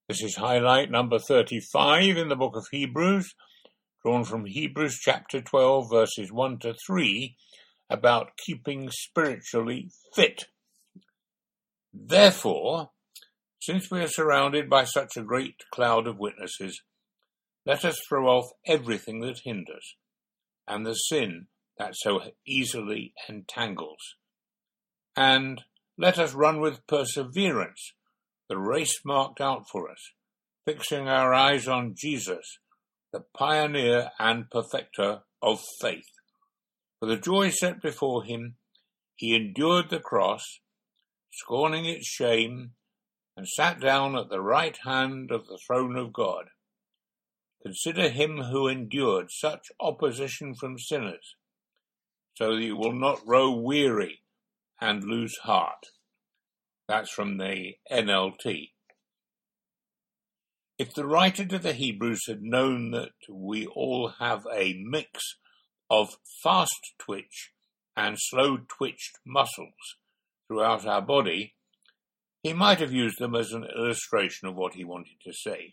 This is highlight number 35 in the book of Hebrews, drawn from Hebrews chapter 12, verses 1 to 3, about keeping spiritually fit. Therefore, since we are surrounded by such a great cloud of witnesses, let us throw off everything that hinders, and the sin that so easily entangles. And let us run with perseverance the race marked out for us, fixing our eyes on Jesus, the pioneer and perfecter of faith. For the joy set before him, he endured the cross, scorning its shame, and sat down at the right hand of the throne of God. Consider him who endured such opposition from sinners, so that you will not grow weary and lose heart. That's from the NLT. If the writer to the Hebrews had known that we all have a mix of fast twitch and slow twitched muscles throughout our body, he might have used them as an illustration of what he wanted to say.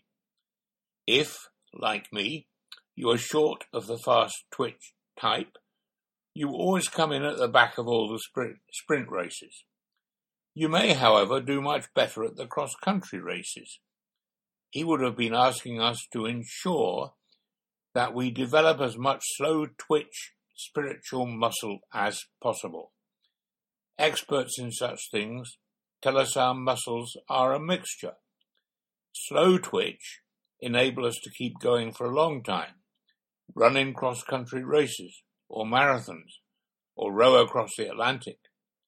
If, like me, you are short of the fast twitch type, you always come in at the back of all the sprint races. You may, however, do much better at the cross-country races. He would have been asking us to ensure that we develop as much slow-twitch spiritual muscle as possible. Experts in such things tell us our muscles are a mixture. Slow twitch enable us to keep going for a long time, run in cross-country races, or marathons, or row across the Atlantic.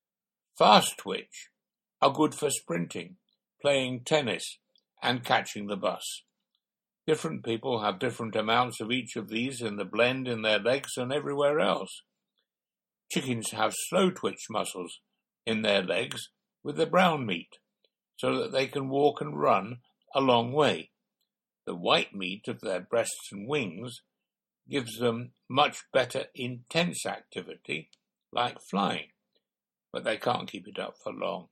Fast twitch are good for sprinting, playing tennis, and catching the bus. Different people have different amounts of each of these in the blend in their legs and everywhere else. Chickens have slow twitch muscles in their legs with the brown meat, so that they can walk and run a long way. The white meat of their breasts and wings gives them much better intense activity, like flying, but they can't keep it up for long.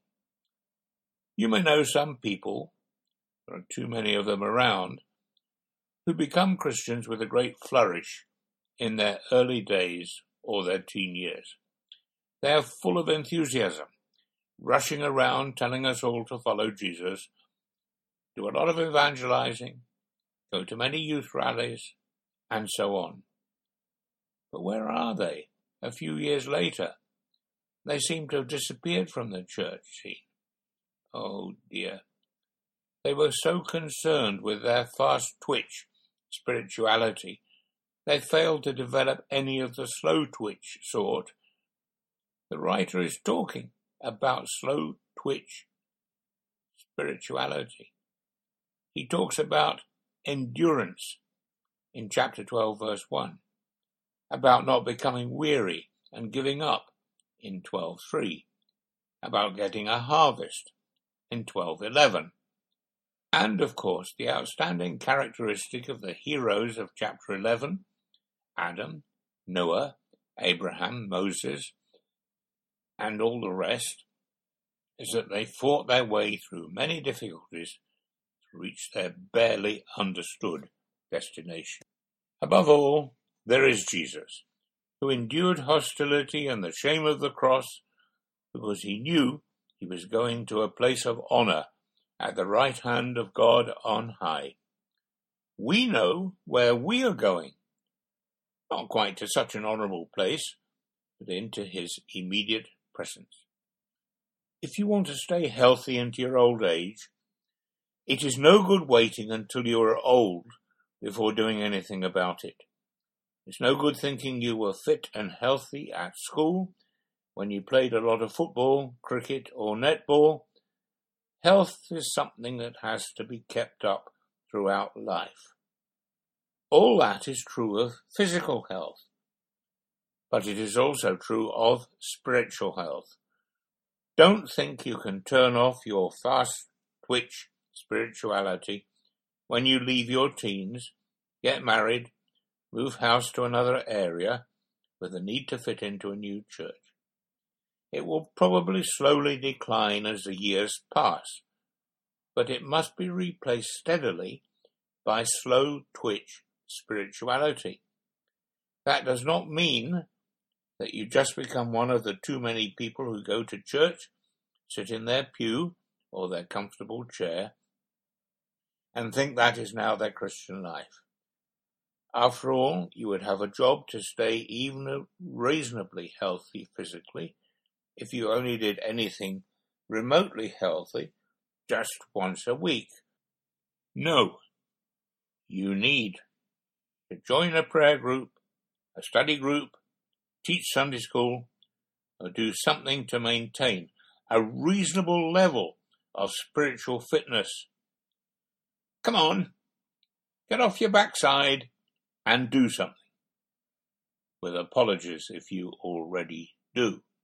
You may know some people, there are too many of them around, who become Christians with a great flourish in their early days or their teen years. They are full of enthusiasm, rushing around telling us all to follow Jesus, do a lot of evangelizing, go to many youth rallies, and so on. But where are they a few years later? They seem to have disappeared from the church scene. Oh dear. They were so concerned with their fast twitch spirituality, they failed to develop any of the slow twitch sort. The writer is talking about slow twitch spirituality. He talks about endurance in chapter 12, verse 1, about not becoming weary and giving up in 12:3, about getting a harvest in 12:11, and of course the outstanding characteristic of the heroes of chapter 11, Adam, Noah, Abraham, Moses, and all the rest, is that they fought their way through many difficulties to reach their barely understood destination. Above all, there is Jesus, who endured hostility and the shame of the cross because he knew he was going to a place of honor at the right hand of God on high. We know where we are going, not quite to such an honorable place, but into his immediate presence. If you want to stay healthy into your old age, it is no good waiting until you are old before doing anything about it. It's no good thinking you were fit and healthy at school when you played a lot of football, cricket, or netball. Health is something that has to be kept up throughout life. All that is true of physical health, but it is also true of spiritual health. Don't think you can turn off your fast twitch spirituality when you leave your teens, get married, move house to another area with the need to fit into a new church. It will probably slowly decline as the years pass, but it must be replaced steadily by slow-twitch spirituality. That does not mean that you just become one of the too many people who go to church, sit in their pew or their comfortable chair, and think that is now their Christian life. After all, you would have a job to stay even reasonably healthy physically if you only did anything remotely healthy just once a week. No, you need to join a prayer group, a study group, teach Sunday school, or do something to maintain a reasonable level of spiritual fitness. Come on, get off your backside and do something. With apologies if you already do.